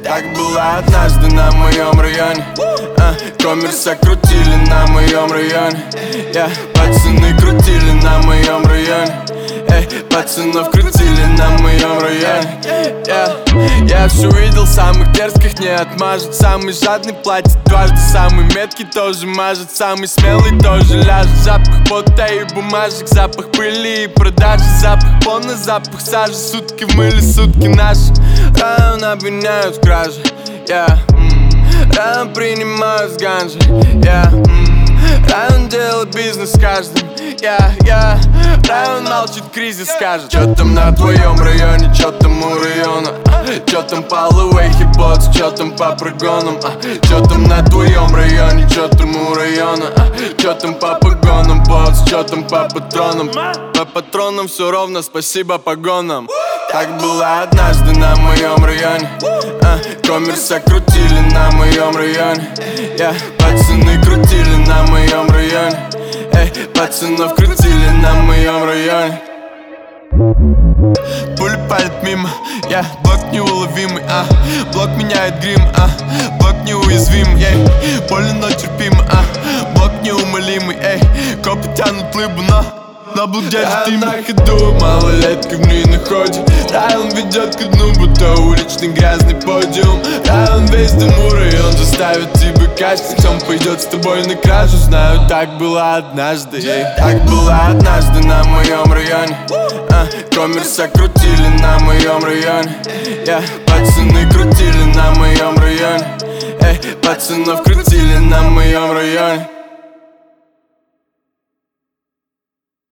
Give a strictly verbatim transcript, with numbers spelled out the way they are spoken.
Так было однажды на моем районе, а, коммерса крутили на моем районе. Я, пацаны крутили на моем районе. Эй, пацанов крутили на моем районе. yeah. Я все видел, самых дерзких не отмажет. Самый жадный платит дважды, самый меткий тоже мажет. Самый смелый тоже ляжет. Запах пота и бумажек, запах пыли и продажи. Запах полный, запах сажи, сутки в мыле, сутки наши. Район обвиняют в краже, yeah. mm. Район принимают с ганжей, yeah. mm. Район делает бизнес с каждым, yeah, yeah. Район молчит, кризис скажет. Чё там на твоем районе, чё там у района? Чё там по луэй хип-ботс, чё там по прогонам? Чё там на твоем районе, чё там у района? Чё там по погонам, ботс, чё там по патронам? По патронам все ровно, спасибо погонам. Так было однажды на моем районе, а, коммерса крутили на моем районе. Я, пацаны крутили на моем районе. Эй, пацанов крутили на моем районе. Пули палят мимо, я, yeah. Блок неуловимый, а, блок меняет грим, а, блок неуязвимый, эй, больно, но терпимо, а, блок неумолимый, эй, копы тянут лыбу, но на блок держит имя. На ходу, малолетка в ней на ходе. Район ведет ко дну, будто уличный грязный подиум. Район весь дому, район заставит тебя кастить. Он пойдет с тобой на кражу, знаю, так было однажды, эй. Так было однажды на моем районе, а, коммерса крутили на моем районе. Я, пацаны крутили на моем районе. Эй, пацанов крутили на моем районе.